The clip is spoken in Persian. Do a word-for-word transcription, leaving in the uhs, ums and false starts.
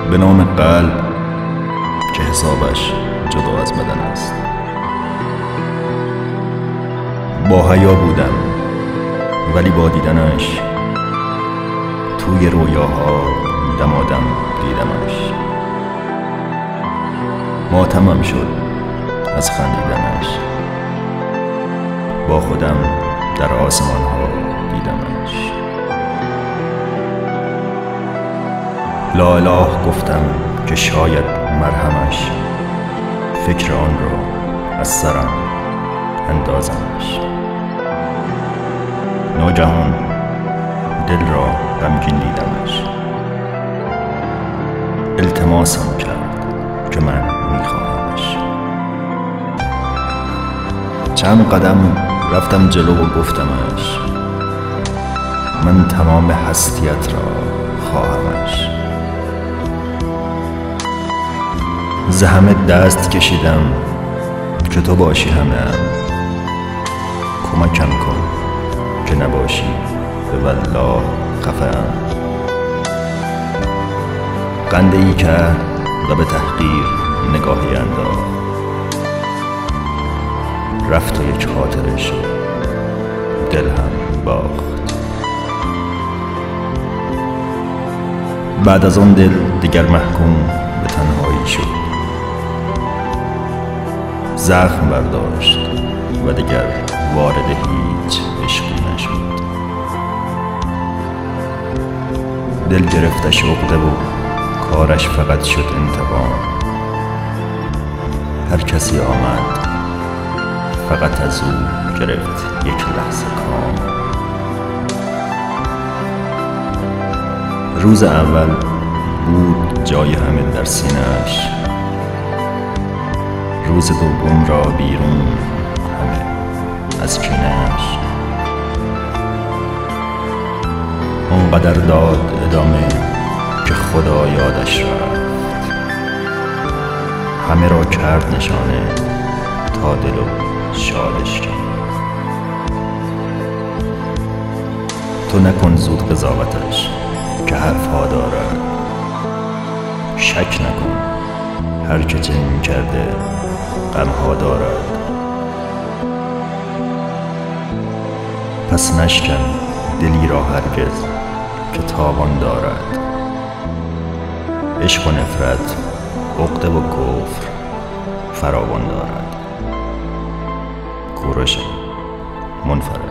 به نام قلب که حسابش جدا از بدن است. با حیا بودم ولی با دیدنش توی رویاها دمادم دیدمش. ماتمم شد از خندیدنش، با خودم در آسمان ها دیدمش. لا اله گفتم که شاید مرهمش فکر آن را از سرم اندازمش. ناگهان دل را غمگین دیدمش، التماسم کرد که من میخواهمش. چند قدم رفتم جلو و گفتمش من تمام هستیت را خواهمش. ز همه دست کشیدم که تو باشی همه، کمکم کن که نباشی به والله خفه‌ام. قنده ای کرد و به تحقیر نگاهی انداخت، رفت و یک خاطره شد دل هم باخت. بعد از آن دل دیگر محکوم به تنهایی شد، زخم برداشت و دیگر وارد هیچ عشقی نشد. دل گرفتش عقده و کارش فقط شد انتقام. هر کسی آمد فقط از او گرفت یک لحظه کام. روز اول بود جای همه در سینه‌اش، روز دوم را بیرون همه از کینه‌اش. اونقدر داد ادامه که خدا یادش رفت، همه را کرد نشانه تا دل و شادش کرد. تو نکن زود قضاوتش که حرفها دارد، شک نکن هر که چنین کرده غمها دارد. پس نشکن دلی را هرگز که تاوان دارد. عشق و نفرت، عقده و کفر فراوان دارد. کوروش منفرد.